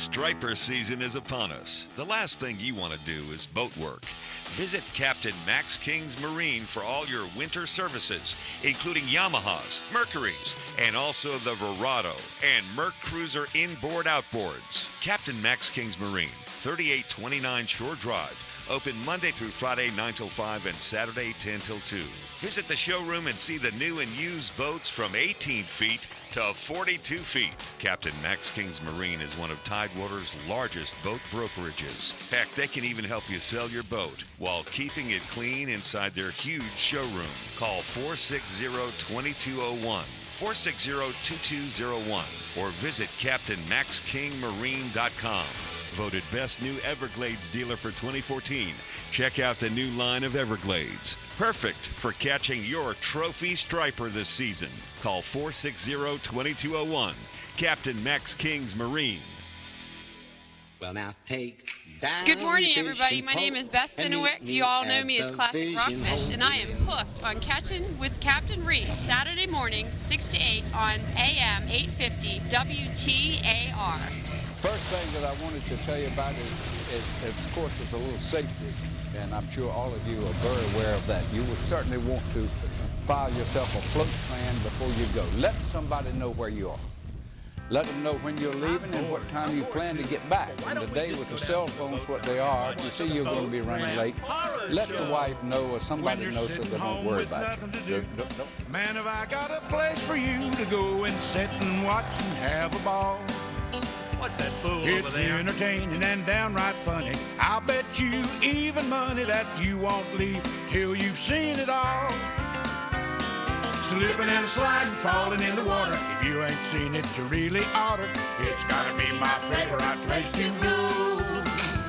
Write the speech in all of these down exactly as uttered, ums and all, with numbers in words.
Striper season is upon us. The last thing you want to do is boat work. Visit Captain Max King's Marine for all your winter services, including Yamahas, Mercuries, and also the Verado and Merc Cruiser inboard outboards. Captain Max King's Marine, thirty-eight twenty-nine Shore Drive. Open Monday through Friday, nine till five, and Saturday, ten till two. Visit the showroom and see the new and used boats from eighteen feet to forty-two feet. Captain Max King's Marine is one of Tidewater's largest boat brokerages. Heck, they can even help you sell your boat while keeping it clean inside their huge showroom. Call four six zero, two two zero one, four six zero, two two zero one, or visit captain max king marine dot com. Voted Best New Everglades Dealer for twenty fourteen. Check out the new line of Everglades. Perfect for catching your trophy striper this season. Call four six zero, two two zero one. Captain Max King's Marine. Well, now take down Good morning, your everybody. fishing My name is pole Beth and Sinewick. meet You all me know at me as the Classic Rockfish, fishing and I am hole. hooked on Catching with Captain Reese, Saturday mornings, six to eight on A M eight fifty W T A R. First thing that I wanted to tell you about is, is, is of course, it's a little safety, and I'm sure all of you are very aware of that. You would certainly want to file yourself a float plan before you go. Let somebody know where you are. Let them know when you're leaving and what time you plan to get back. And today with the cell phones, what they are, if you see you're going to be running late, let the wife know or somebody know so they don't worry about you. Don't- don't- Man, have I got a place for you to go and sit and watch and have a ball. What's that fool It's over there? entertaining and downright funny. I'll bet you even money that you won't leave till you've seen it all. Slipping and sliding, falling in the water. If you ain't seen it, you really oughta. It's gotta be my favorite place to go.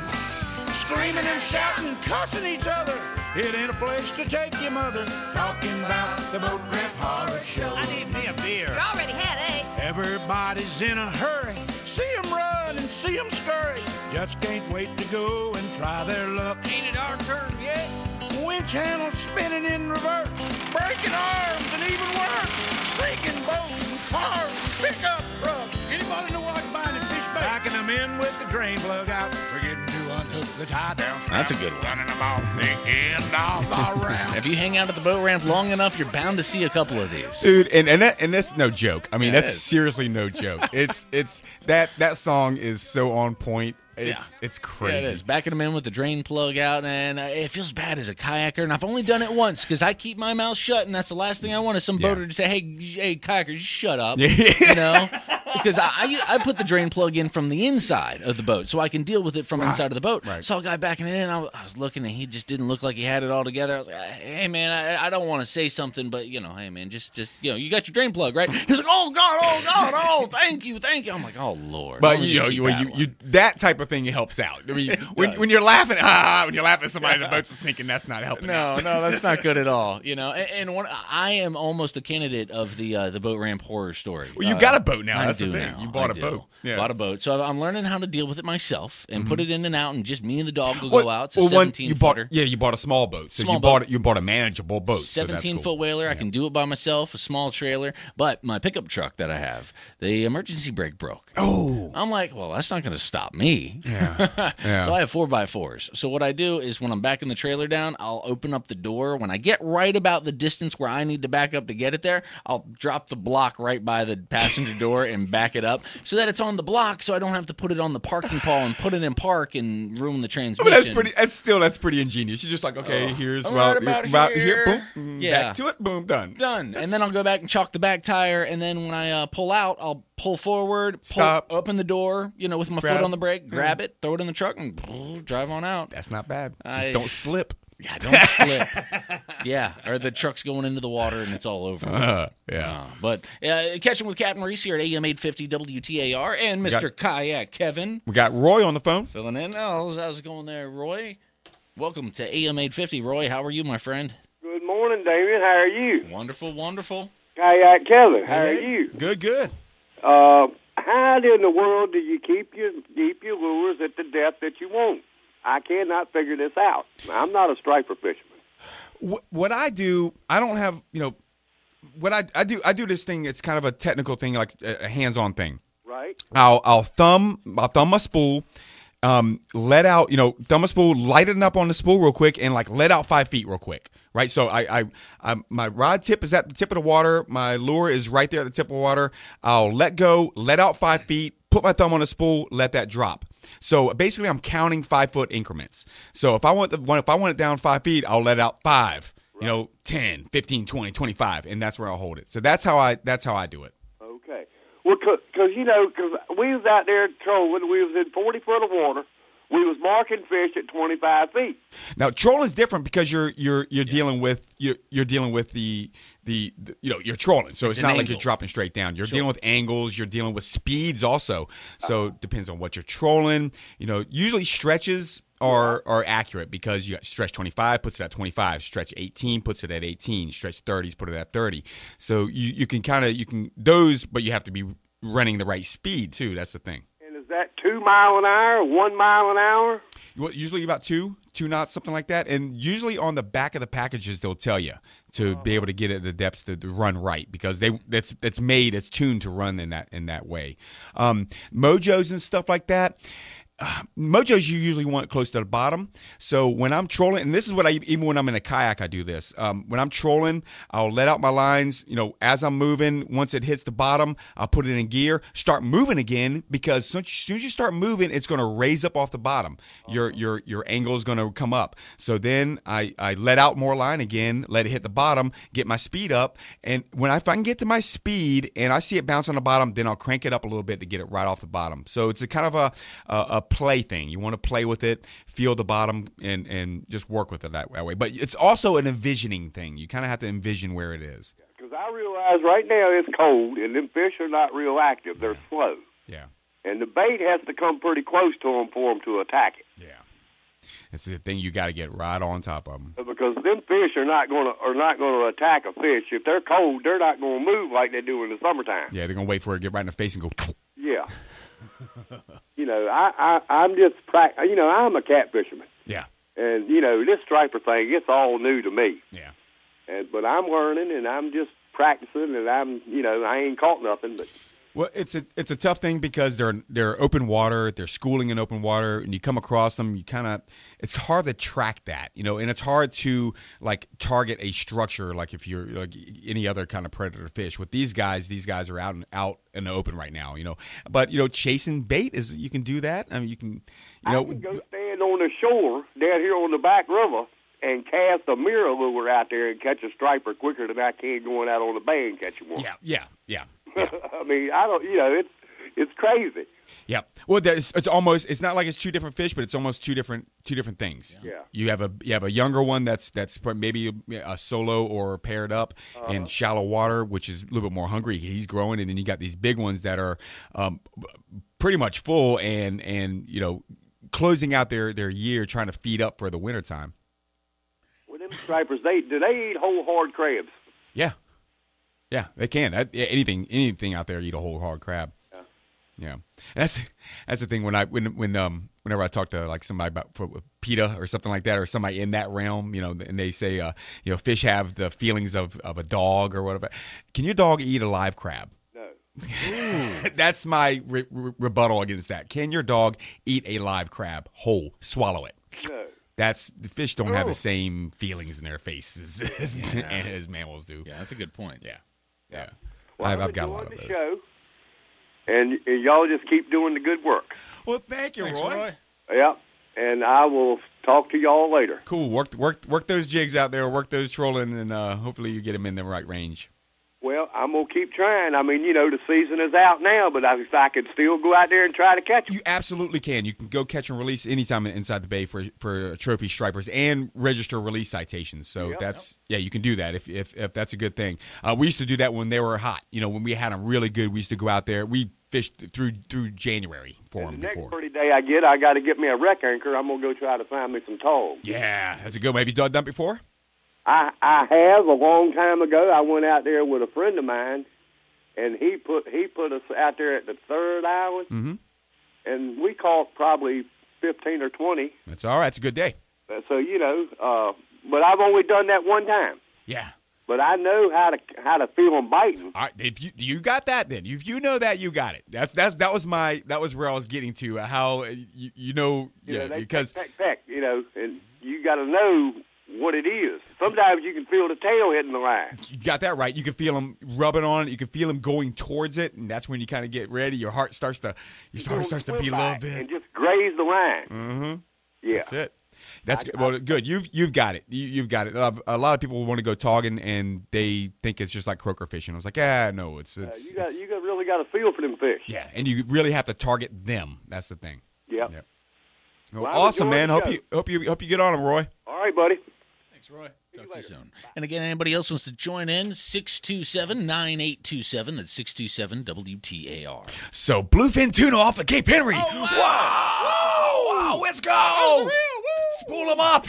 Screaming and shouting, cussing each other. It ain't a place to take your mother. Talking about the Boat Ramp Horror Show. I need me a beer. You already had eight. Everybody's in a hurry. See 'em run and see 'em scurry. Just can't wait to go and try their luck. Ain't it our turn yet? Winch handles spinning in reverse. Breaking arms and even worse. Sinking boats and cars, pickup trucks. Anybody know what I can buy in a fish bait? Backing them in with the drain plug out. Forgetting to unhook the tie down. That's a good one. Running them off the end of the round. If you hang out at the boat ramp long enough, you're bound to see a couple of these. Dude, and and, that, and that's no joke. I mean, Yeah, it that's is. seriously no joke. It's it's that that song is so on point. It's Yeah. it's Yeah, crazy. it is. Backing them in with the drain plug out, and uh, it feels bad as a kayaker. And I've only done it once because I keep my mouth shut, and that's the last thing I want is some Yeah. boater to say, "Hey, hey, kayaker, just shut up," Yeah. you know. Because I, I I put the drain plug in from the inside of the boat, so I can deal with it from inside of the boat. Right. Saw a guy backing it in. I was, I was looking, and he just didn't look like he had it all together. I was like, "Hey, man, I, I don't want to say something, but you know, hey, man, just just you know, you got your drain plug, right?" He's like, "Oh God, oh God, oh, thank you, thank you." I'm like, "Oh Lord." But Why don't we you just know, keep you, you, battling? you that type of thing helps out. I mean, when does. when you're laughing, ah, when you're laughing at somebody, the boat's sinking. That's not helping. No, out. no, that's not good at all. You know, and, and one, I am almost a candidate of the uh, the boat ramp horror story. Well, you Uh, got a boat now. I That's the do thing. now. You bought I a do. boat. Yeah. Bought a boat. So I'm learning how to deal with it myself and put it in and out, and just me and the dog will Well, go out. It's a well, one, seventeen you bought, footer. yeah, you bought a small boat. So Small you boat. bought it. You bought a manageable boat. so that's seventeen cool. foot whaler. I can do it by myself. A small trailer, but my pickup truck that I have, the emergency brake broke. Oh, I'm like, well, that's not going to stop me. yeah, yeah. So I have four by fours. So what I do is when I'm backing the trailer down, I'll open up the door. When I get right about the distance where I need to back up to get it there, I'll drop the block right by the passenger door and back it up so that it's on the block, so I don't have to put it on the parking pawl and put it in park and ruin the transmission. But that's pretty. That's still that's pretty ingenious. You're just like, okay, here's I'm well, right about about here. here, boom, Yeah. back to it, boom, done. Done. And then I'll go back and chalk the back tire, and then when I uh, pull out, I'll pull forward, pull, Stop. open the door, you know, with my Grab. foot on the brake, grab it, throw it in the truck, and drive on out. That's not bad. I- Just don't slip. Yeah, don't slip. Yeah, or the truck's going into the water and it's all over. Uh, yeah. Uh, but uh, catching with Captain Reese here at A M eight fifty W T A R and Mister got- Kayak Kevin We got Roy on the phone. filling in. Oh, how's, how's it going there, Roy? Welcome to A M eight fifty, Roy. How are you, my friend? Good morning, David. How are you? Wonderful, wonderful. Kayak Kevin, how are Hey. you? Good, good. Uh, how in the world do you keep your keep your lures at the depth that you want? I cannot figure this out. I'm not a striper fisherman. What, what I do, I don't have, you know, what I I do, I do this thing. It's kind of a technical thing, like a, a hands-on thing. Right. I'll I'll thumb I'll thumb my spool, um, let out you know thumb my spool, lighten up on the spool real quick, and like let out five feet real quick. Right. So I I, I my rod tip is at the tip of the water. My lure is right there at the tip of the water. I'll let go, let out five feet, put my thumb on the spool, let that drop. So basically, I'm counting five foot increments. So if I want the one, if I want it down five feet, I'll let out five. You know, ten, fifteen, twenty, twenty-five, and that's where I'll hold it. So that's how I that's how I do it. Okay. Well, because, you know, because we was out there trolling. We was in forty foot of water. We was marking fish at twenty-five feet. Now trolling is different because you're you're you're dealing with you're, you're dealing with the, the the you know you're trolling, so it's, It's not an like you're angle. dropping straight down. You're Sure. dealing with angles. You're dealing with speeds also. So it depends on what you're trolling. You know, usually stretches are are accurate because you got stretch twenty-five puts it at twenty-five, stretch eighteen puts it at eighteen, stretch thirties put it at thirty. So you you can kind of you can those, but you have to be running the right speed too. That's the thing. And is that two mile an hour, one mile an hour? Well, usually about two, two knots, something like that. And usually on the back of the packages, they'll tell you to be able to get it the depths to, to run right because they that's that's made, it's tuned to run in that in that way. Um, Mojos and stuff like that. Uh, Mojos you usually want close to the bottom. So when I'm trolling, and this is what I even when I'm in a kayak I do this. Um, when I'm trolling, I'll let out my lines. You know, as I'm moving, once it hits the bottom, I'll put it in gear. Start moving again because as soon as you start moving, it's going to raise up off the bottom. Your your your angle is going to come up. So then I I let out more line again, let it hit the bottom, get my speed up, and when I, if I can get to my speed and I see it bounce on the bottom, then I'll crank it up a little bit to get it right off the bottom. So it's a kind of a a, a play thing. You want to play with it, feel the bottom, and and just work with it that, that way. But it's also an envisioning thing. You kind of have to envision where it is. Because I realize right now it's cold, and them fish are not real active. They're slow. Yeah. And the bait has to come pretty close to them for them to attack it. Yeah. It's the thing you got to get right on top of them. Because them fish are not going to are not going to attack a fish. If they're cold, they're not going to move like they do in the summertime. Yeah, they're going to wait for it to get right in the face and go. Yeah. You know, I, I, I'm just, pra- you know, I'm a cat fisherman. Yeah. And, you know, this striper thing, it's all new to me. Yeah. And But I'm learning, and I'm just practicing, and I'm, you know, I ain't caught nothing, but... Well, it's a it's a tough thing because they're they're open water, they're schooling in open water, and you come across them, you kind of it's hard to track that, you know, and it's hard to like target a structure like if you're like any other kind of predator fish. With these guys, these guys are out and out in the open right now, you know. But you know, chasing bait is you can do that. I mean, you can, you know, I can go stand on the shore down here on the back river and cast a mirror lure out there and catch a striper quicker than I can going out on the bay and catching one. Yeah, yeah, yeah. Yeah. I mean, I don't, you know, it's it's crazy. Yeah. Well, it's, it's almost it's not like it's two different fish, but it's almost two different two different things. Yeah. You have a you have a younger one that's that's maybe a, a solo or paired up uh-huh. in shallow water, which is a little bit more hungry. He's growing, and then you got these big ones that are um, pretty much full and and you know closing out their, their year, trying to feed up for the wintertime. Well, them stripers, they do they eat whole hard crabs? Yeah. Yeah, they can. Anything, anything out there eat a whole hard crab. Yeah, yeah. And that's that's the thing when I when when um whenever I talk to like somebody about for PETA or something like that or somebody in that realm, you know, and they say uh you know fish have the feelings of, of a dog or whatever. Can your dog eat a live crab? No. That's my re- re- rebuttal against that. Can your dog eat a live crab whole, swallow it? No. That's the fish don't oh. have the same feelings in their faces as, yeah. as mammals do. Yeah, that's a good point. Yeah. Yeah, well, I've, I've got a lot of those. Show, and, and y'all just keep doing the good work. Well, thank you, Thanks, Roy. Roy. Yep, and I will talk to y'all later. Cool. Work, work, work those jigs out there. Work those trolling, and uh, hopefully you get them in the right range. Well, I'm going to keep trying. I mean, you know, the season is out now, but I, I could still go out there and try to catch them. You absolutely can. You can go catch and release anytime inside the bay for for trophy stripers and register release citations. So yep, that's, yep. yeah, you can do that if if, if that's a good thing. Uh, we used to do that when they were hot. You know, when we had them really good, we used to go out there. We fished through through January for them the before. Next pretty day I get, I got to get me a wreck anchor. I'm going to go try to find me some togs. Yeah, that's a good one. Have you done that before? I, I have a long time ago. I went out there with a friend of mine, and he put he put us out there at the third island, mm-hmm. and we caught probably fifteen or twenty. That's all right. It's a good day. So, you know, uh, but I've only done that one time. Yeah. but I know how to how to feel them biting. All right, if you you got that, then if you know that, you got it. That's that's that was my that was where I was getting to. Uh, how you, you know, You yeah, know, they because peck, peck, peck, you know, and you got to know what it is. Sometimes you can feel the tail hitting the line. you got that right. You can feel them rubbing on it. You can feel them going towards it, and that's when you kind of get ready. Your heart starts to your heart starts to beat a little bit. And just graze the line. Mm-hmm. Yeah. That's it. That's good. Well, good. You've you've got it. You, you've got it. Uh, a lot of people want to go togging, and they think it's just like croaker fishing. I was like, ah, no, it's it's. Uh, you got it's, you got really got a feel for them fish. yeah, and you really have to target them. That's the thing. Yep. Yep. Well, Well, awesome, enjoy man. the Hope show. you hope you hope you get on them, Roy. All right, buddy. Thanks, Roy. Talk to you soon. And again, anybody else wants to join in, six two seven, nine eight two seven. That's six two seven W T A R. So bluefin tuna off of Cape Henry. Oh, wow! Wow! Let's go! Spool them up.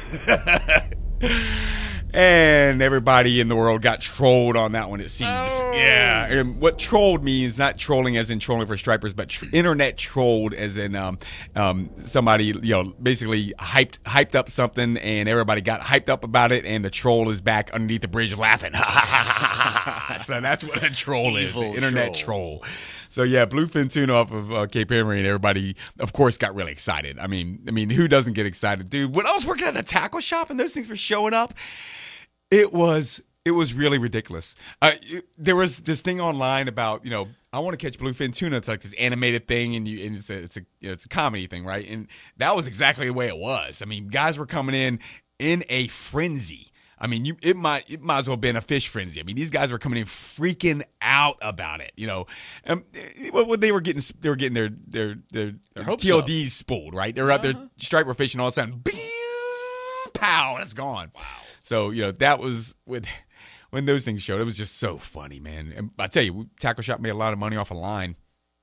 And everybody in the world got trolled on that one, it seems. Oh. Yeah. And what trolled means not trolling as in trolling for stripers, but tr- internet trolled as in um, um, somebody, you know, basically hyped hyped up something and everybody got hyped up about it, and the troll is back underneath the bridge laughing. So that's what a troll is, Evil an internet troll. troll. So yeah, bluefin tuna off of uh, Cape Henry, and everybody, of course, got really excited. I mean, I mean, who doesn't get excited, dude? When I was working at the tackle shop and those things were showing up, it was it was really ridiculous. Uh, it- there was this thing online about, you know, I want to catch bluefin tuna. It's like this animated thing, and you and it's a it's a you know, it's a comedy thing, right? And that was exactly the way it was. I mean, guys were coming in in a frenzy. I mean, you it might it might as well have been a fish frenzy. I mean, these guys were coming in freaking out about it. You know, um, well, they were getting they were getting their their their, Their hopes T L Ds spooled, right? They were out there striper fishing, all of a sudden, pow, and it's gone. Wow. So you know that was with when those things showed. It was just so funny, man. And I tell you, tackle shop made a lot of money off a line.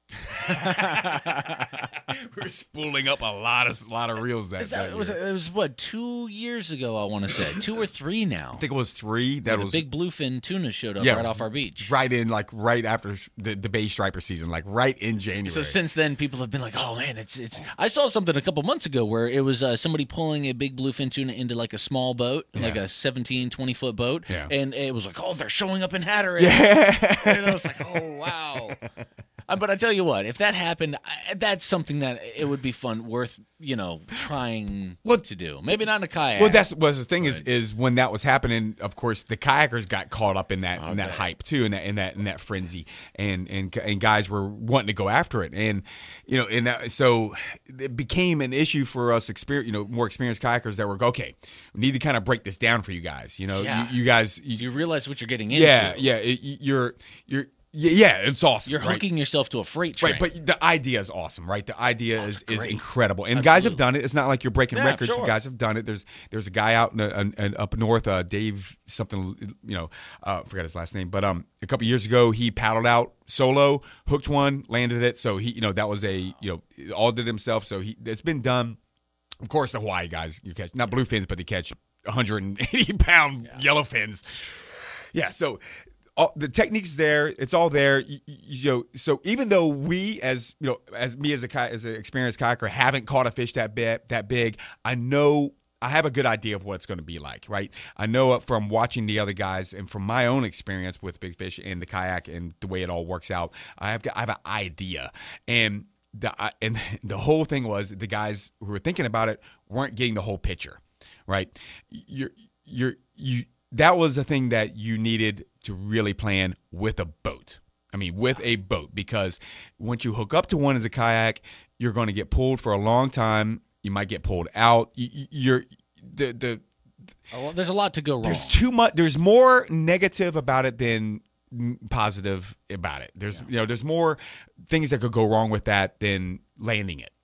We were spooling up a lot of lot of reels that, Is that- that it, was, year. it was, what, two years ago, I want to say. Two or three now. I think it was three. That the was big bluefin tuna showed up Yeah. right off our beach. right in, like right after the, the Bay Striper season, like right in January. So since then, people have been like, "Oh man, it's it's." I saw something a couple months ago where it was uh, somebody pulling a big bluefin tuna into like a small boat, like Yeah. a seventeen, twenty foot boat, Yeah. and it was like, "Oh, they're showing up in Hatteras." Yeah. And I was like, "Oh wow." Uh, But I tell you what, if that happened, I, that's something that it would be fun, worth you know trying Well, to do. Maybe not in a kayak. Well, that's was the thing is is when that was happening. Of course, the kayakers got caught up in that in that hype too, in that in that in that frenzy, and and and guys were wanting to go after it, and you know, and that, so it became an issue for us, experience, you know, more experienced kayakers that were okay. We need to kind of break this down for you guys. You know, Yeah. you, you guys, you, Do you realize what you're getting into? yeah, yeah, it, you're you're. Yeah, yeah, it's awesome. You're right? hooking yourself to a freight train. Right, but the idea is awesome, right? The idea is, is great. incredible, and guys have done it. It's not like you're breaking Yeah, records. sure. Guys have done it. There's there's a guy out in, in, in up north, uh, Dave something, you know, uh, forgot his last name, but um, a couple years ago he paddled out solo, hooked one, landed it. So he, you know, that was a you know, all did himself. So he, it's been done. Of course, the Hawaii guys you catch not bluefins, but they catch one hundred eighty pound yellowfins. Yeah, so. All, the technique's there. It's all there. You, you know, so even though we, as you know, as me as a ki- as an experienced kayaker, haven't caught a fish that big, that big, I know I have a good idea of what it's going to be like, right? I know it from watching the other guys and from my own experience with big fish and the kayak and the way it all works out. I have got, I have an idea, and the I- and the whole thing was the guys who were thinking about it weren't getting the whole picture, right? You're you're you. That was a thing that you needed to really plan with a boat. I mean, with a boat, because once you hook up to one as a kayak, you're going to get pulled for a long time. You might get pulled out. You, you're the the. Oh, there's a lot to go wrong. There's too much. There's more negative about it than positive about it. There's you know there's more things that could go wrong with that than landing it.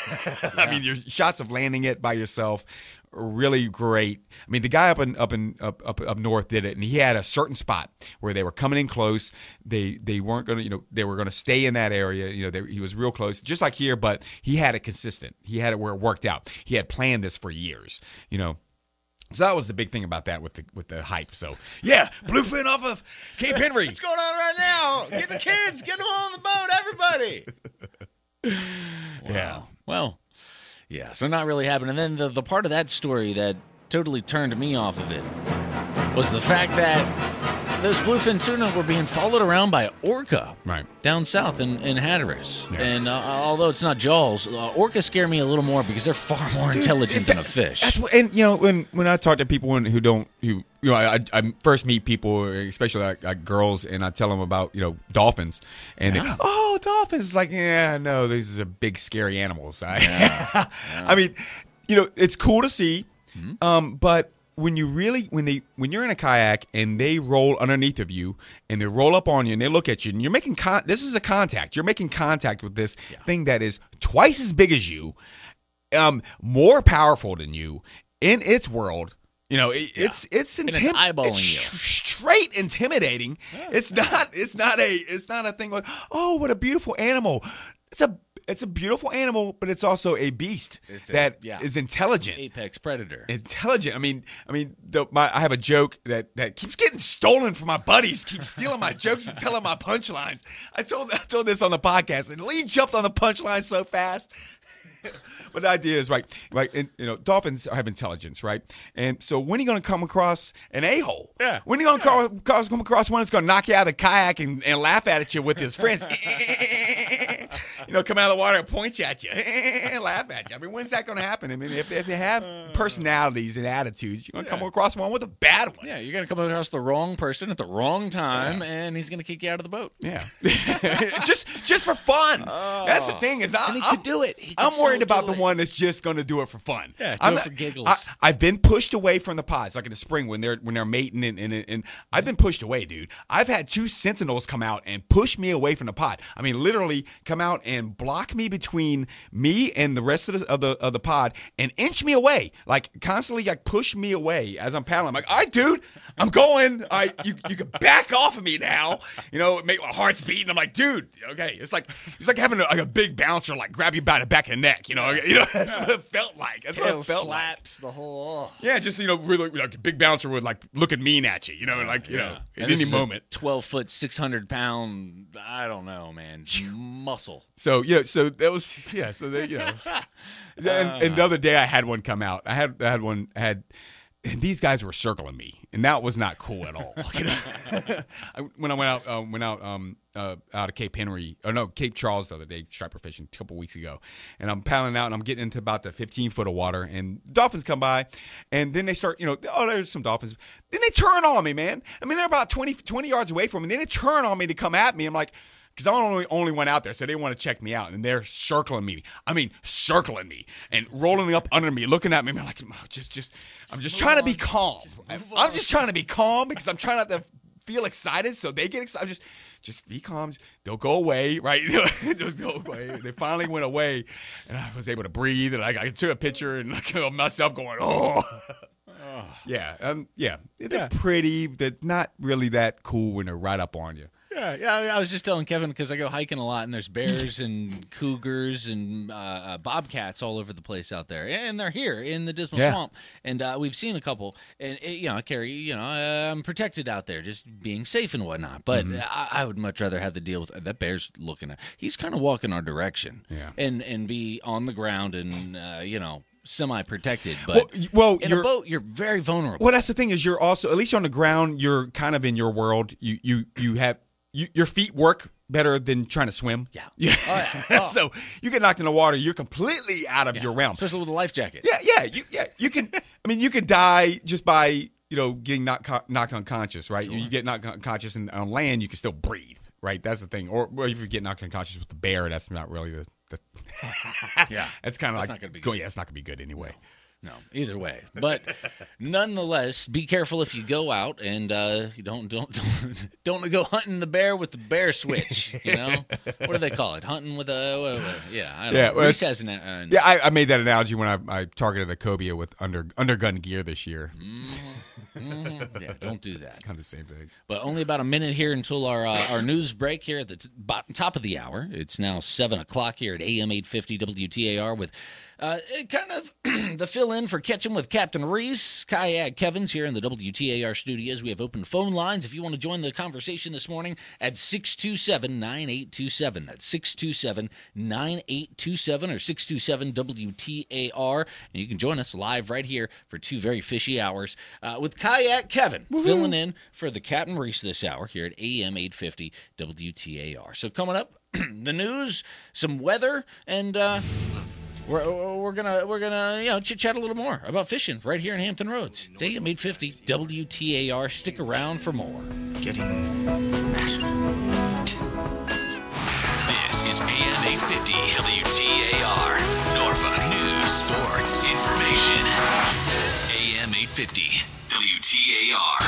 I mean, your shots of landing it by yourself are really great. I mean, the guy up in up in up up, up north did it, and he had a certain spot where they were coming in close. They they weren't going to you know they were going to stay in that area. You know, they, he was real close, just like here, but he had it consistent. He had it where it worked out. He had planned this for years. You know. So that was the big thing about that with the with the hype. So yeah, bluefin off of Cape Henry. What's going on right now? Get the kids, get them on the boat, everybody. Yeah. Well, yeah. So not really happening. And then the the part of that story that totally turned me off of it was the fact that those bluefin tuna were being followed around by orca Right. down south in, in Hatteras. Yeah. And uh, although it's not Jaws, uh, orcas scare me a little more because they're far more intelligent than a fish. That's what, and you know, when when I talk to people who don't, who you know, I, I first meet people, especially like, like girls, and I tell them about you know dolphins, and Yeah. they, oh, dolphins, it's like yeah, no, these are big scary animals. I, Yeah. I mean, you know, it's cool to see, Mm-hmm. um, but when you really when they when you're in a kayak and they roll underneath of you and they roll up on you and they look at you and you're making con- this is a contact. You're making contact with this thing that is twice as big as you, um, more powerful than you in its world. You know, it, it's it's, And it's intim- eyeballing it's you. straight intimidating. It's not it's not a it's not a thing like, oh, what a beautiful animal. It's a it's a beautiful animal, but it's also a beast It's a- that is yeah. intelligent. Apex predator. Intelligent. I mean, I mean, the, my, I have a joke that, that keeps getting stolen from my buddies. Keep stealing my jokes and telling my punchlines. I told I told this on the podcast, and Lee jumped on the punchline so fast. But the idea is right, right. And, you know, dolphins have intelligence, right? And so when are you going to come across an a-hole? Yeah. When are you going to come, come, come across one that's going to knock you out of the kayak and, and laugh at you with his friends? You know, come out of the water and point at you and laugh at you. I mean, when's that going to happen? I mean, if, if they have personalities and attitudes, you're going to come Yeah. across one with a bad one. Yeah, you're going to come across the wrong person at the wrong time, and he's going to kick you out of the boat. Yeah, just just for fun. That's the thing is, I, And he I'm, could do it. He could I'm worried so about do the it. one that's just going to do it for fun. Yeah, do I'm it not- for giggles. I, I've been pushed away from the pods, like in the spring when they're when they're mating, and, and and I've been pushed away, dude. I've had two sentinels come out and push me away from the pod. I mean, literally come out and block me between me and the rest of the of the, of the pod and inch me away, like constantly, like push me away as I'm paddling. I'm like, all right, dude, I'm going. I you you can back off of me now. You know, make my heart's beating. I'm like, dude, okay. It's like it's like having a, like a big bouncer like grab you by the back of the neck. You know, you know that's what it felt like. That's what Tail it felt like. slaps the whole. Yeah, just you know, really like a big bouncer would like looking mean at you. You know, like you know, And at this any is a moment. twelve foot, six hundred pound. I don't know, man. Muscle. So you know, so that was yeah. So they, you know, and, and the other day I had one come out. I had I had one I had. And these guys were circling me, and that was not cool at all. You know? I, when I went out, uh, went out, um, uh, out of Cape Henry, or no, Cape Charles the other day, striper fishing a couple weeks ago, and I'm paddling out, and I'm getting into about the fifteen foot of water, and dolphins come by, and then they start, you know, oh, there's some dolphins. Then they turn on me, man. I mean, they're about twenty, twenty yards away from me. Then they turn on me to come at me. I'm like. Because I only only went out there, so they want to check me out, and they're circling me. I mean, circling me and rolling up under me, looking at me. I'm like, just, just, I'm just trying to be calm. I'm just trying to be calm because I'm trying not to feel excited, so they get excited. Just, just be calm. They'll go away, right? Just go away. They finally went away, and I was able to breathe, and I, I took a picture and look at myself going, oh. Yeah, um, yeah. They're Yeah. pretty. They're not really that cool when they're right up on you. Yeah, yeah. I was just telling Kevin because I go hiking a lot, and there's bears and cougars and uh, uh, bobcats all over the place out there, and they're here in the Dismal Yeah. Swamp, and uh, we've seen a couple. And it, you know, I carry, you know, I'm protected out there, just being safe and whatnot. But Mm-hmm. I, I would much rather have to deal with that bear's looking at. He's kind of walking our direction, Yeah. and and be on the ground and uh, you know. Semi-protected, but Well, y- well, in you're- a boat, you're very vulnerable. Well, that's the thing is you're also at least on the ground. You're kind of in your world. You you you have you, your feet work better than trying to swim. Yeah. yeah. Oh, yeah. Oh. So you get knocked in the water, you're completely out of your realm. Especially with a life jacket. Yeah, yeah, you, yeah. You can. I mean, you could die just by you know getting knocked co- knocked unconscious, right? You get knocked unconscious, and on land you can still breathe, right? That's the thing. Or, or if you get knocked unconscious with the bear, that's not really the. the Yeah. that's kind of That's like not gonna be go- good. Yeah, it's not gonna be good anyway. No, either way. But nonetheless, be careful if you go out and uh, you don't don't don't don't go hunting the bear with the bear switch. You know what do they call it? Hunting with a what, what, yeah. I don't Yeah, know. well, Reese it's- has an, uh, Yeah, I, I made that analogy when I, I targeted a cobia with under undergun gear this year. mhm. Yeah, don't do that. It's kind of the same thing. But only about a minute here until our uh, our news break here at the t- bottom, top of the hour. It's now seven o'clock here at A M eight fifty W T A R with uh, kind of the fill-in for Catching with Captain Reese. Kayak Kevin's here in the W T A R studios. We have open phone lines if you want to join the conversation this morning at six two seven, nine eight two seven. That's six two seven, nine eight two seven or six two seven W T A R. And you can join us live right here for two very fishy hours uh, with Kayak Kevin filling in for the Captain Reese this hour here at A M eight fifty W T A R. So coming up, the news, some weather, and uh, we're we're gonna we're gonna you know chit chat a little more about fishing right here in Hampton Roads. It's A M eight fifty W T A R. Stick around for more. Getting massive. This is A M eight fifty W T A R. Norfolk News, Sports, Information. A M eight fifty W T A R.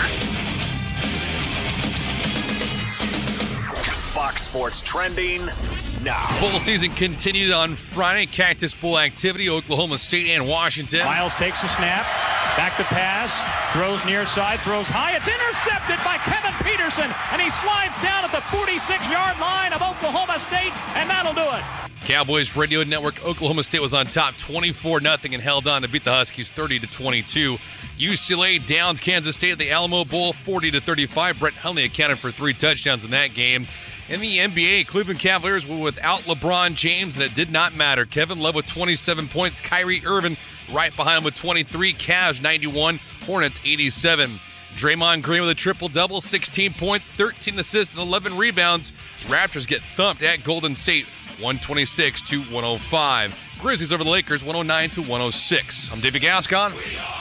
Fox Sports trending now. Bowl season continued on Friday. Cactus Bowl activity, Oklahoma State and Washington. Miles takes a snap, back to pass, throws near side, throws high. It's intercepted by Kevin Peterson, and he slides down at the forty-six-yard line of Oklahoma State, and that'll do it. Cowboys Radio Network, Oklahoma State was on top twenty-four nothing and held on to beat the Huskies thirty to twenty-two. U C L A downs Kansas State at the Alamo Bowl forty to thirty-five. Brett Hundley accounted for three touchdowns in that game. In the N B A, Cleveland Cavaliers were without LeBron James, and it did not matter. Kevin Love with twenty-seven points. Kyrie Irving right behind him with twenty-three. Cavs ninety-one. Hornets eighty-seven. Draymond Green with a triple-double, sixteen points, thirteen assists, and eleven rebounds. Raptors get thumped at Golden State, one twenty-six to one oh five. Grizzlies over the Lakers, one oh nine to one oh six. I'm David Gascon.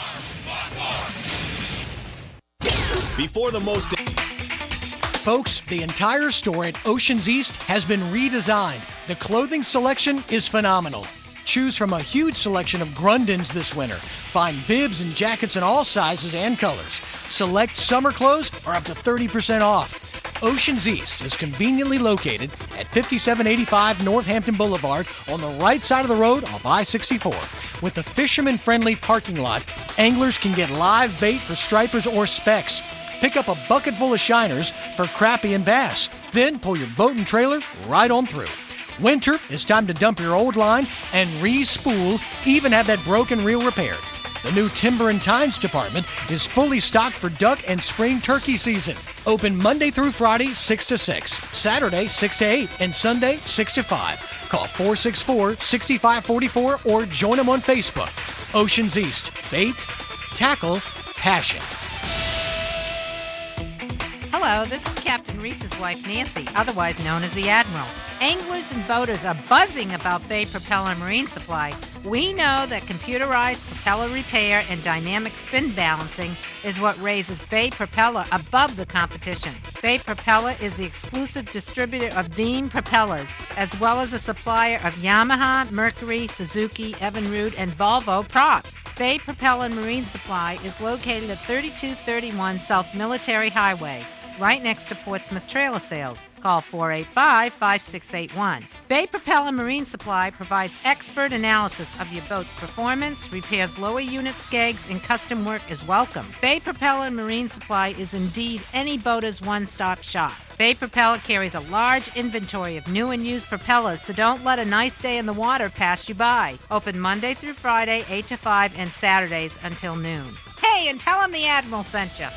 Before the most... Folks, the entire store at Oceans East has been redesigned. The clothing selection is phenomenal. Choose from a huge selection of Grundens this winter. Find bibs and jackets in all sizes and colors. Select summer clothes are up to thirty percent off. Oceans East is conveniently located at fifty-seven eighty-five Northampton Boulevard on the right side of the road off I sixty-four. With a fisherman-friendly parking lot, anglers can get live bait for stripers or specks. Pick up a bucket full of shiners for crappie and bass. Then pull your boat and trailer right on through. Winter, it's time to dump your old line and re-spool, even have that broken reel repaired. The new Timber and Tines department is fully stocked for duck and spring turkey season. Open Monday through Friday, six to six, Saturday, six to eight, and Sunday, six to five. Call four six four, six five four four or join them on Facebook. Oceans East. Bait, tackle, passion. Hello, this is Captain Reese's wife, Nancy, otherwise known as the Admiral. Anglers and boaters are buzzing about Bay Propeller Marine Supply. We know that computerized propeller repair and dynamic spin balancing is what raises Bay Propeller above the competition. Bay Propeller is the exclusive distributor of Beam propellers, as well as a supplier of Yamaha, Mercury, Suzuki, Evinrude, and Volvo props. Bay Propeller Marine Supply is located at thirty-two thirty-one South Military Highway, right next to Portsmouth Trailer Sales. Call four eight five, five six eight one. Bay Propeller Marine Supply provides expert analysis of your boat's performance, repairs lower unit skegs, and custom work is welcome. Bay Propeller Marine Supply is indeed any boater's one-stop shop. Bay Propeller carries a large inventory of new and used propellers, so don't let a nice day in the water pass you by. Open Monday through Friday, eight to five, and Saturdays until noon. Hey, and tell them the Admiral sent you.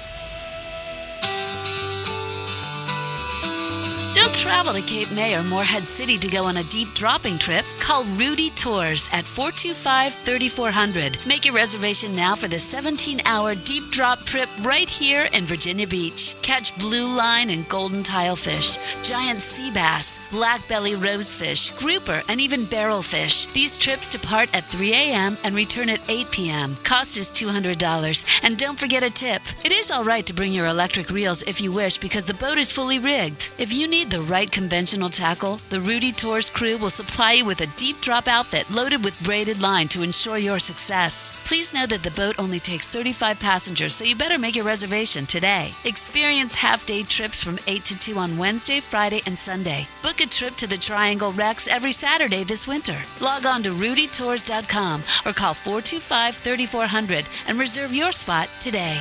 Don't travel to Cape May or Morehead City to go on a deep dropping trip. Call Rudy Tours at four two five, three four zero zero. Make your reservation now for the seventeen-hour deep drop trip right here in Virginia Beach. Catch blue line and golden tilefish, giant sea bass, black belly rosefish, grouper, and even barrelfish. These trips depart at three a.m. and return at eight p.m. Cost is two hundred dollars. And don't forget a tip. It is all right to bring your electric reels if you wish because the boat is fully rigged. If you need the right conventional tackle, the Rudy Tours crew will supply you with a deep drop outfit loaded with braided line to ensure your success. Please know that the boat only takes thirty-five passengers, so you better make your reservation today. Experience half-day trips from eight to two on Wednesday, Friday, and Sunday. Book a trip to the Triangle Rex every Saturday this winter. Log on to rudy tours dot com or call four two five, three four zero zero and reserve your spot today.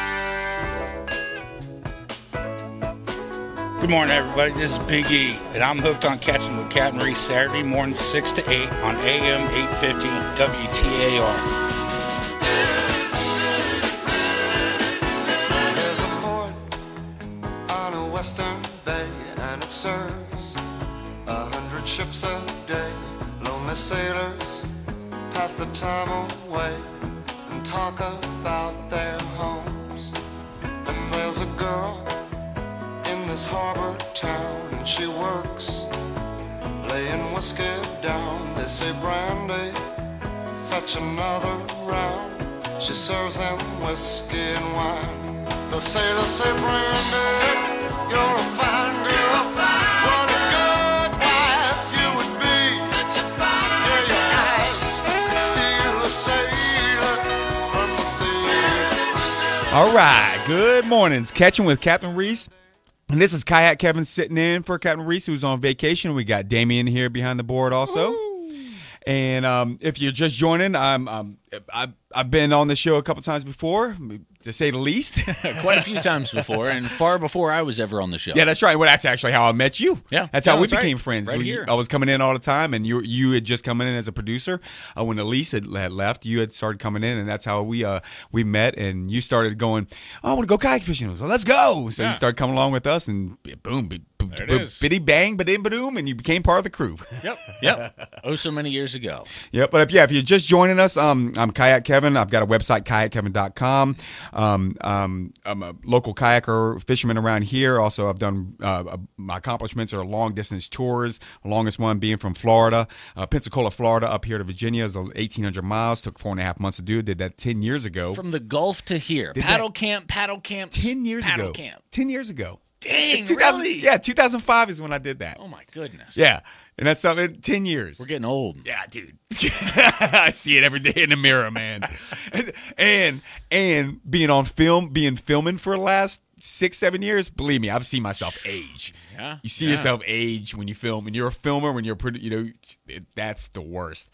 Good morning, everybody. This is Big E, and I'm hooked on catching with Captain Reese Saturday morning six to eight on A M eight fifty W T A R. There's a port on a western bay, and it serves a hundred ships a day. Lonely sailors pass the time away and talk about their homes. this harbor town, and she works laying whiskey down. They say, Brandy, fetch another round. She serves them whiskey and wine. The sailors say, Brandy, you're a fine girl. What a good wife you would be. Such a fine yeah, your eyes could steal a sailor from the sea. All right, good mornings. Catching with Captain Reese. And this is Kayak Kevin sitting in for Captain Reese, who's on vacation. We got Damien here behind the board also. Ooh. And um, if you're just joining, I'm, um, I've, I've been on the show a couple times before, to say the least. Quite a few times before, and far before I was ever on the show. Yeah, that's right. Well, that's actually how I met you. Yeah. That's no, how we that's became right. friends. Right We- here. I was coming in all the time, and you you had just come in as a producer. Uh, when Elise had, had left, you had started coming in, and that's how we uh, we met, and you started going, oh, I want to go kayak fishing. I was like, let's go. So Yeah. you started coming along with us, and boom, boom, There it boom, is. bitty bang, ba-dim, ba-doom, and you became part of the crew. Yep. Yep. Oh, so many years ago. Yep, but if yeah, if you're just joining us, um, I'm Kayak Kevin. I've got a website, kayak kevin dot com. Um, um, I'm a local kayaker, fisherman around here. Also, I've done uh, my accomplishments are long distance tours. The longest one being from Florida, uh, Pensacola, Florida, up here to Virginia is eighteen hundred miles. Took four and a half months to do. Did that ten years ago. From the Gulf to here. Did Paddle that- camp, paddle camp, ten years paddle ago. camp. Ten years ago. Dang, It's two thousand really? Yeah, two thousand five is when I did that. Oh, my goodness. Yeah, and that's something. Ten years. We're getting old. Yeah, dude. I see it every day in the mirror, man. and, and and being on film, being filming for the last six, seven years. Believe me, I've seen myself age. Yeah, you see yeah. yourself age when you film, and you're a filmer. When you're pretty, you know, it, that's the worst.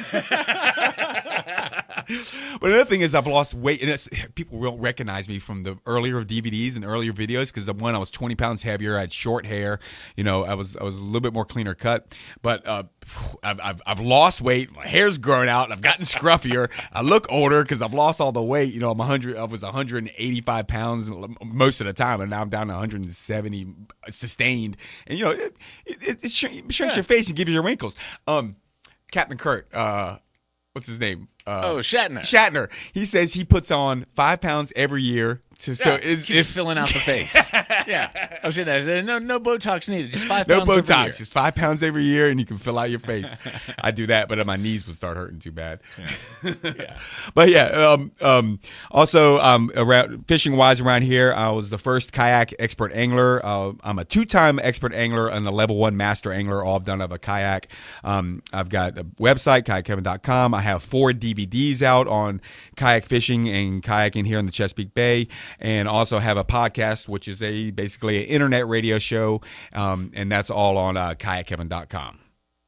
But another thing is, I've lost weight, and it's, people won't recognize me from the earlier D V Ds and earlier videos because one, I was twenty pounds heavier. I had short hair. You know, I was I was a little bit more cleaner cut. But uh, I've, I've I've lost weight. My hair's grown out. I've gotten scruffier. I look older because I've lost all the weight. You know, I'm one hundred. I was one hundred eighty-five pounds most of the time, and now I'm down to one hundred seventy sustained. And you know, it it, it shrinks Yeah. your face and gives you your wrinkles. Um, Captain Kurt. Uh, what's his name? Uh, Oh, Shatner. Shatner. He says he puts on five pounds every year. To, so Yeah, is keep if filling out the face. Yeah, I was saying that. No, no Botox needed. Just five no pounds every year. Botox, just five pounds every year, and you can fill out your face. I do that, but my knees would start hurting too bad. Yeah. Yeah. But yeah, um, um, also um, around fishing wise around here, I was the first kayak expert angler. Uh, I'm a two time expert angler and a level one master angler. All I've done of a kayak. Um, I've got a website, kayak kevin dot com. I have four D V Ds out on kayak fishing and kayaking here in the Chesapeake Bay, and also have a podcast, which is a basically an internet radio show, um, and that's all on uh, kayak kevin dot com.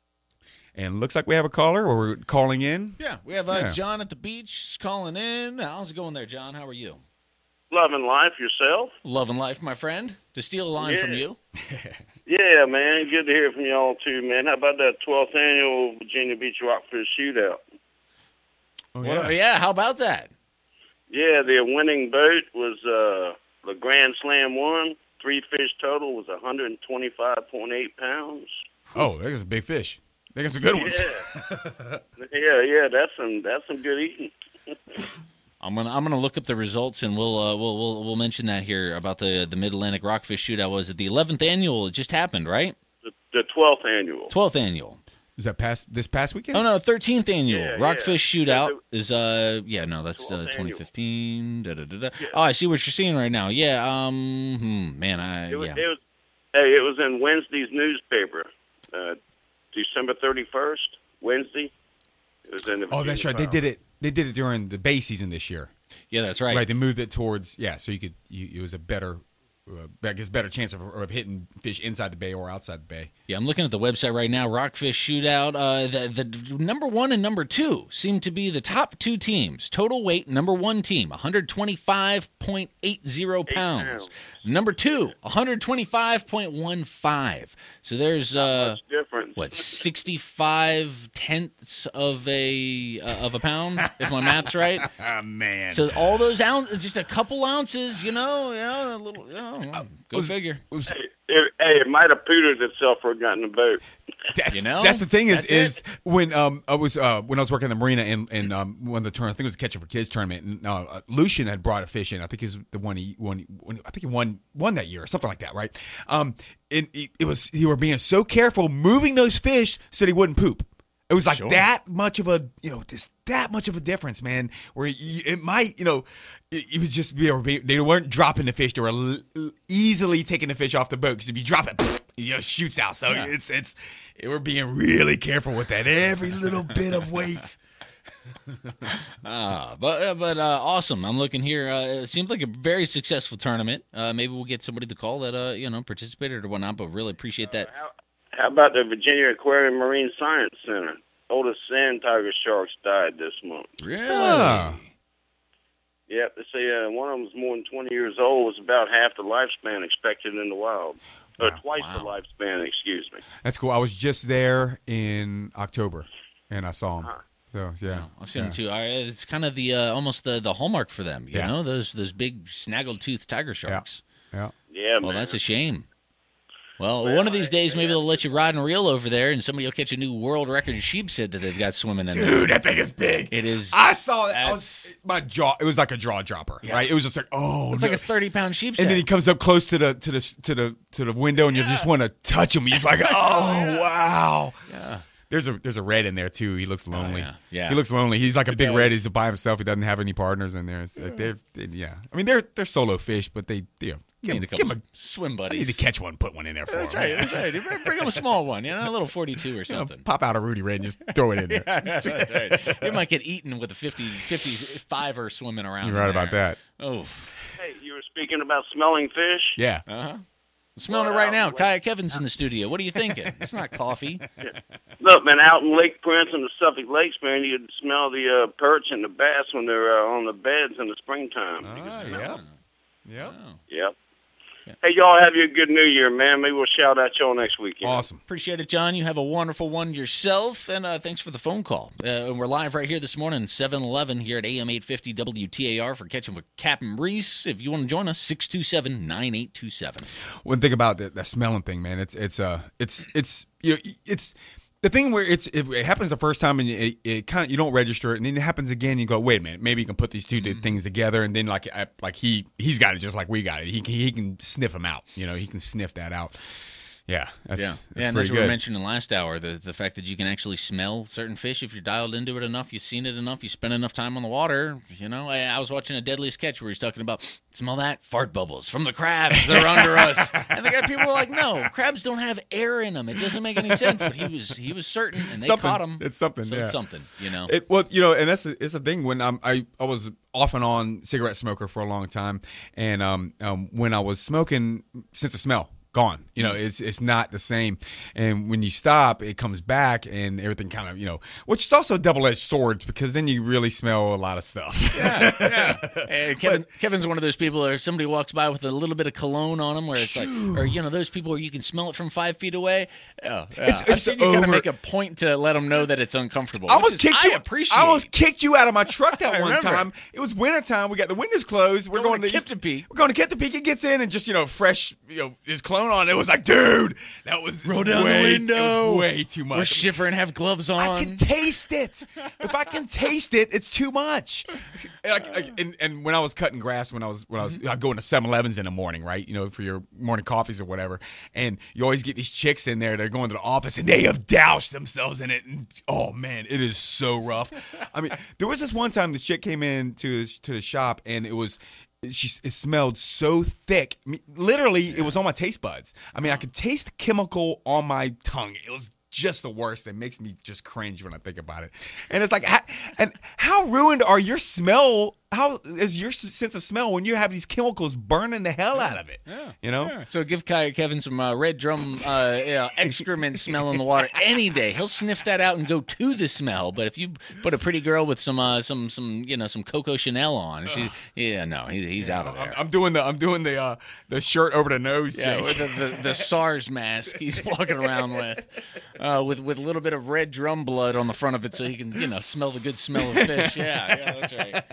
And looks like we have a caller, or we're calling in. Yeah, we have uh, Yeah. John at the beach calling in. How's it going there, John? How are you? Loving life yourself. Loving life, my friend. To steal a line Yeah. from you. Yeah, man. Good to hear from y'all, too, man. How about that twelfth annual Virginia Beach Rockfish Shootout? Oh, Well, yeah, how about that? Yeah, the winning boat was uh, the Grand Slam one. Three fish total was one hundred twenty-five point eight pounds. Oh, there's a big fish. They got some good ones. Yeah, yeah, yeah. That's some that's some good eating. I'm gonna I'm gonna look up the results, and we'll uh, we'll we'll we'll mention that here about the the Mid Atlantic Rockfish Shootout. Was it the eleventh annual? It just happened, right? The, the twelfth annual. Twelfth annual. Is that past this past weekend? Oh no, thirteenth annual Yeah, Rockfish yeah. Shootout Yeah, is uh yeah no that's uh, twelfth twenty fifteen. Da, da, da, da. Yeah. Oh, I see what you're seeing right now. Yeah, um, hmm, man, I It was, yeah. it was hey, it was in Wednesday's newspaper, uh, December thirty-first, Wednesday. It was in the Oh, that's right. They did it. They did it during the Bay season this year. Yeah, that's right. Right. They moved it towards yeah, so you could. You, it was a better, uh, I guess, better chance of, of hitting fish inside the bay or outside the bay. Yeah, I'm looking at the website right now. Rockfish Shootout. Uh, the the number one and number two seem to be the top two teams. Total weight, number one team, one hundred twenty-five point eight zero pounds. pounds. Number two, one hundred twenty-five point one five. So there's uh, much difference. what sixty-five tenths of a uh, of a pound, if my math's right. Oh man. So all those ounces, just a couple ounces, you know, you know, a little, you know, well, go was, figure. Was, hey, it, hey, it might have pootered itself for getting the boat. That's, you know, that's the thing is that's is it. when um I was uh when I was working in the marina and and um one of the tournament I think it was the Catching for Kids tournament and uh, Lucian had brought a fish in. I think he was the one he won. I think he won won that year or something like that, right? Um, and it, it was you were being so careful moving those fish so they wouldn't poop. It was like Sure. that much of a, you know, this that much of a difference, man. Where you, it might, you know, it, it was just they, were, they weren't dropping the fish; they were l- easily taking the fish off the boat. Because if you drop it, pfft, you know, shoots out. So Yeah. it's it's it, we're being really careful with that. Every little bit of weight. Ah, but uh, but uh, awesome. I'm looking here. Uh, it seemed like a very successful tournament. Uh, maybe we'll get somebody to call that uh you know participated or whatnot. But really appreciate that. How, how about the Virginia Aquarium Marine Science Center? Oldest sand tiger sharks died this month. Really? Oh. Yep, they say uh, one of them was more than twenty years old. Was about half the lifespan expected in the wild. Or twice the lifespan, excuse me. That's cool. I was just there in October, and I saw him. Uh-huh. So yeah, I've seen yeah. them too. I- It's kind of the uh, almost the, the hallmark for them. You Yeah. know, those those big snaggle-toothed tiger sharks. Yeah. Yeah, Well, man. that's a shame. Well, Well, one of these I- days, maybe yeah. they'll let you ride and reel over there, and somebody will catch a new world record sheepshead that they've got swimming in there. Dude, that thing is big. It is. I saw that. I that's- was, my jaw. It was like a jaw dropper, Yeah. right? It was just like, oh, It's no. like a thirty-pound sheepshead. And then he comes up close to the to the to the to the window, and you just want to touch him. He's like, oh wow. Yeah. There's a there's a red in there too. He looks lonely. yeah. Yeah. He looks lonely. He's like a It big does. red. He's by himself. He doesn't have any partners in there. It's like they're, they yeah. I mean they're they're solo fish, but they you know You give, need a give couple him a, swim I buddies. need to catch one, put one in there for That's him. right. That's right. You Bring him a small one, you know, a little forty-two or You know, something. pop out a Rudy Red and just throw it in there. Yeah, that's right. You might get eaten with a fifty, fifty-five-er swimming around. You're in right about there. that. Oh, Hey, you were speaking about smelling fish? Yeah. uh-huh. I'm smelling it Well, right now. out in Kaya Kevin's in the studio. What are you thinking? It's not coffee. Look, man, out in Lake Prince and the Suffolk Lakes, man, you could smell the uh, perch and the bass when they're uh, on the beds in the springtime. Ah, yeah. Yep. Yep. Hey, y'all have you a good New Year, man. Maybe we'll shout out y'all next weekend. Awesome. Appreciate it, John. You have a wonderful one yourself, and uh, thanks for the phone call. Uh, and we're live right here this morning, seven eleven here at A M eight fifty W T A R for Catching with Captain Reese. If you want to join us, six two seven, nine eight two seven. One thing about that, that smelling thing, man. It's it's uh it's it's you know, it's the thing where it's it, it happens the first time and it, it kind of you don't register it, and then it happens again. And you go, wait a minute, maybe you can put these two Mm-hmm. things together, and then like I, like he he's got it just like we got it. He can, he can sniff them out. You know, he can sniff that out. Yeah, that's, Yeah, that's yeah, and pretty as we were good. mentioning last hour, the the fact that you can actually smell certain fish if you're dialed into it enough, you've seen it enough, you spend enough time on the water. You know, I, I was watching a Deadliest Catch where he's talking about smell that fart bubbles from the crabs. They're under us, and the guy people were like, "No, crabs don't have air in them. It doesn't make any sense." But he was he was certain, and they something. caught him. It's something. So yeah. it's something. You know. It, well, you know, and that's a, it's a thing. When I'm, I I was off and on cigarette smoker for a long time, and um, um when I was smoking, sense of smell gone. You know, it's it's not the same. And when you stop, it comes back, and everything kind of, you know, which is also a double-edged sword because then you really smell a lot of stuff. Yeah, yeah. Hey, Kevin, Kevin's one of those people where somebody walks by with a little bit of cologne on them, where it's like, or you know, those people where you can smell it from five feet away. Yeah, yeah. It's- I it's think you gotta over- make a point to let them know that it's uncomfortable. I which almost is- kicked I you. appreciate. I almost kicked you out of my truck that I one remember. time. It was wintertime. We got the windows closed. We're Going going, to to Kiptopee. We're going to Kiptopee. He gets in and just you know fresh you know his cologne on. It was like, dude, that was Roll it's down way, the it window. was way too much. We're shivering, have gloves on. I can taste it. If I can taste it, it's too much. And, I, I- and, and when I was cutting grass, when I was when I was I go into seven elevens in the morning, right? You know, for your morning coffees or whatever. And you always get these chicks in there. They're going to the office and they have doused themselves in it. And oh man, it is so rough. I mean, there was this one time the chick came in to to the shop and it was. She, it smelled so thick. I mean, literally, it was on my taste buds. I mean, I could taste the chemical on my tongue. It was just the worst. It makes me just cringe when I think about it. And it's like, ha- and how ruined are your smell? How is your s- sense of smell when you have these chemicals burning the hell out of it? Yeah. You know? Yeah. So give Kai, Kevin some uh, red drum uh, you know, excrement smell in the water any day. He'll sniff that out and go to the smell. But if you put a pretty girl with some uh, some some you know some Coco Chanel on, she, yeah, no, he, he's Yeah, out of I'm, there. I'm doing the I'm doing the uh, the shirt over the nose. Yeah, Jake. with the, the, the SARS mask he's walking around with, uh, with with a little bit of red drum blood on the front of it, so he can you know smell the good smell of fish. Yeah, yeah, that's right.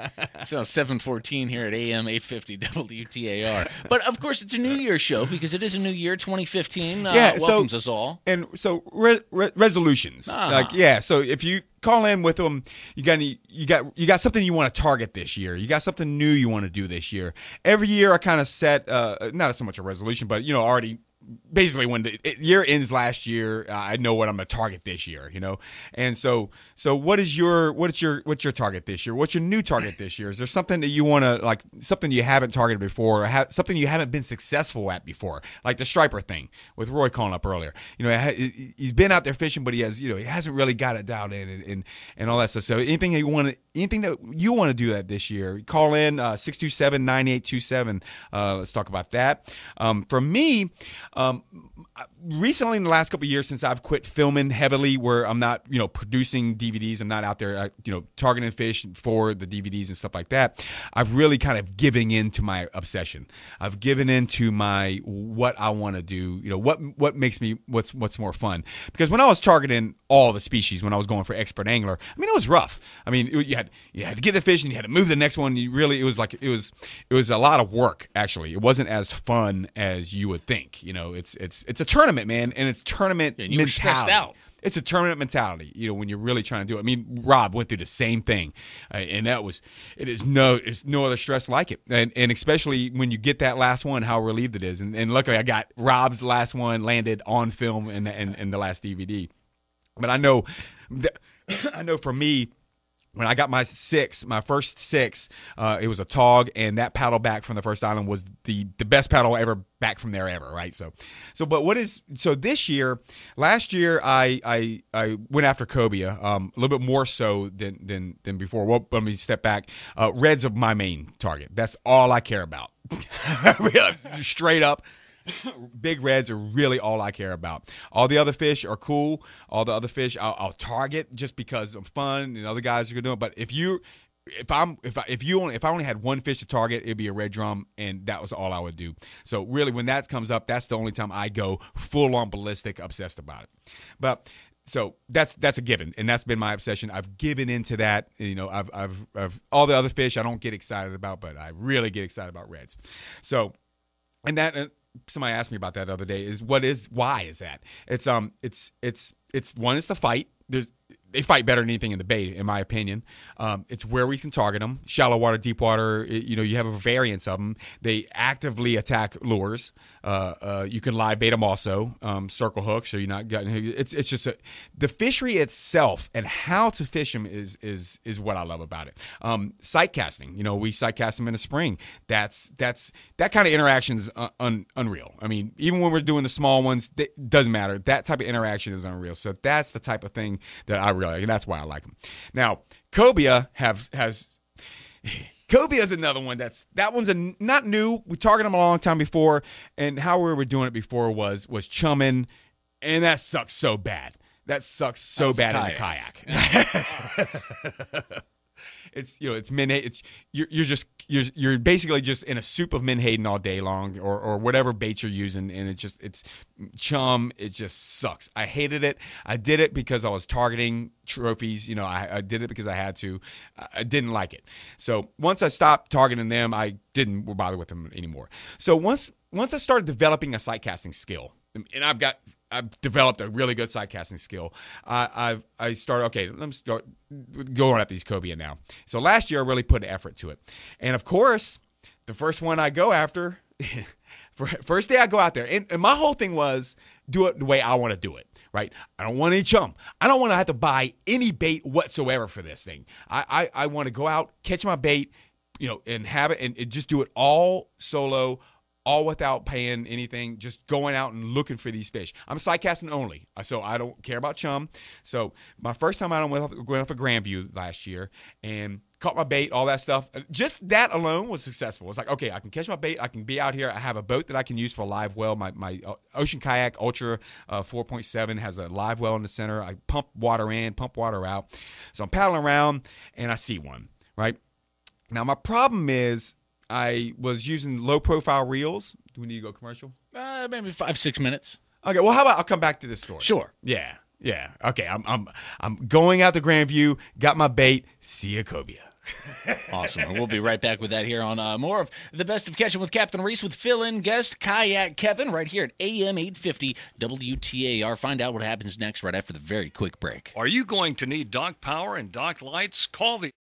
So seven fourteen here at A M eight fifty W T A R. But, of course, it's a New Year's show because it is a new year, twenty fifteen. Uh, yeah, welcomes so, us all. And so re- re- resolutions. Ah. Like, yeah, so if you call in with them, you got any, you got you got something you want to target this year. You got something new you want to do this year. Every year I kind of set, uh, not so much a resolution, but, you know, already basically when the year ends last year, uh, I know what I'm going to target this year, you know? And so, so what is your, what's your, what's your target this year? What's your new target this year? Is there something that you want to, like, something you haven't targeted before, or ha- something you haven't been successful at before? Like the striper thing with Roy calling up earlier. You know, he's been out there fishing, but he has, you know, he hasn't really got it dialed in and, and, and all that stuff. So anything that you want to, anything that you want to do that this year, call in uh, six two seven, nine eight two seven. Uh, let's talk about that. Um, for me, um, recently in the last couple of years since I've quit filming heavily, where I'm not, you know, producing D V Ds, I'm not out there, uh, you know, targeting fish for the D V Ds and stuff like that, I've really kind of giving in to my obsession. I've given in to my, what I want to do, you know, what what makes me, what's what's more fun. Because when I was targeting all the species, when I was going for expert angler, I mean, it was rough. I mean, you had you had to get the fish and you had to move the next one. You really, it was like, it was it was a lot of work, actually. It wasn't as fun as you would think. You know, it's it's it's a tournament, man, and it's tournament yeah, and you were mentality. stressed out. It's a tournament mentality, you know, when you're really trying to do it. I mean, Rob went through the same thing, uh, and that was, it is no, it's no other stress like it. And and especially when you get that last one, how relieved it is. And, and luckily I got Rob's last one landed on film in the, in, in the last D V D. But I know, that, I know for me, when I got my six, my first six, uh, it was a tog, and that paddle back from the first island was the, the best paddle ever back from there ever, right? So, so but what is so this year? Last year, I I, I went after cobia um, a little bit more so than than than before. Well, let me step back. Uh, reds are my main target. That's all I care about. Straight up. Big reds are really all I care about. All the other fish are cool. All the other fish I'll, I'll target just because I'm fun and other guys are gonna do it. But if you, if I'm, if I, if you only, if I only had one fish to target, it'd be a red drum, and that was all I would do. So really, when that comes up, that's the only time I go full on ballistic, obsessed about it. But so that's that's a given, and that's been my obsession. I've given into that. You know, I've I've, I've all the other fish I don't get excited about, but I really get excited about reds. So, and that. And, somebody asked me about that the other day. Is what is why is that? It's um it's it's it's one is the fight. There's they fight better than anything in the bait, in my opinion. Um, it's where we can target them. Shallow water, deep water. It, you know, you have a variance of them. They actively attack lures. Uh, uh, you can live bait them also. Um, circle hook, so you're not getting. It's it's just a, the fishery itself and how to fish them is is is what I love about it. Um, sight casting. You know, we sight cast them in the spring. That's that's that kind of interaction is un, unreal. I mean, even when we're doing the small ones, it doesn't matter. That type of interaction is unreal. So that's the type of thing that I really. And that's why I like them. Now, cobia have has cobia is another one that's that one's a, not new. We targeted them a long time before, and how we were doing it before was was chumming, and that sucks so bad. That sucks so bad in the kayak. It's you know it's menhaden. It's you're you're just you're you're basically just in a soup of menhaden all day long, or or whatever bait you're using, and it just it's chum. It just sucks. I hated it. I did it because I was targeting trophies. You know, I, I did it because I had to. I didn't like it. So once I stopped targeting them, I didn't bother with them anymore. So once once I started developing a sight casting skill, and I've got. I've developed a really good sight casting skill. Uh, I've I started okay. Let me start going at these cobia now. So last year I really put effort to it, and of course, the first one I go after, first day I go out there, and, and my whole thing was do it the way I want to do it. Right? I don't want any chum. I don't want to have to buy any bait whatsoever for this thing. I I, I want to go out, catch my bait, you know, and have it, and, and just do it all solo. All without paying anything, just going out and looking for these fish. I'm sight casting only, so I don't care about chum. So my first time out, I went off, went off of Grandview last year and caught my bait, all that stuff. Just that alone was successful. It's like, okay, I can catch my bait. I can be out here. I have a boat that I can use for a live well. My my Ocean Kayak Ultra uh, four point seven has a live well in the center. I pump water in, pump water out. So I'm paddling around, and I see one, right? Now, my problem is, I was using low-profile reels. Do we need to go commercial? Uh, maybe five, six minutes. Okay. Well, how about I'll come back to this story? Sure. Yeah. Yeah. Okay. I'm I'm I'm going out to Grandview. Got my bait. See a cobia. Awesome. And we'll be right back with that here on uh, more of the Best of Catching with Captain Reese with fill-in guest Kayak Kevin right here at A M eight fifty W T A R. Find out what happens next right after the very quick break. Are you going to need dock power and dock lights? Call the